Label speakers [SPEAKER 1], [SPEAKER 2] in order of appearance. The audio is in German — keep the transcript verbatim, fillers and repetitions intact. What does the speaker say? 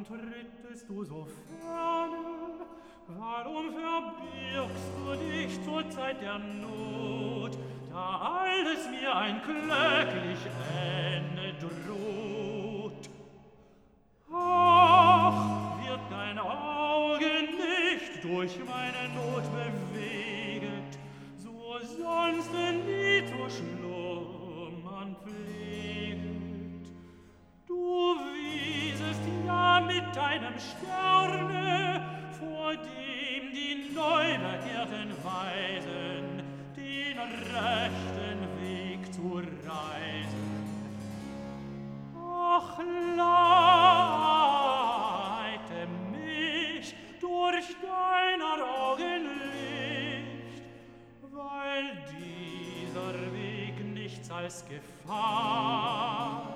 [SPEAKER 1] trittest du so ferne? Warum verbirgst du dich zur Zeit der Not, da alles mir ein glücklich Ende droht? Ach, wird dein Auge nicht durch meine Not beweget, so sonst nie zu schlummern pfleget. Du wiesest ja mit deinem Sterne, vor dem die Neubekehrten weisen, den rechten Weg zu reisen. Ach, leite mich durch deiner Augen Licht, weil dieser Weg nichts als Gefahr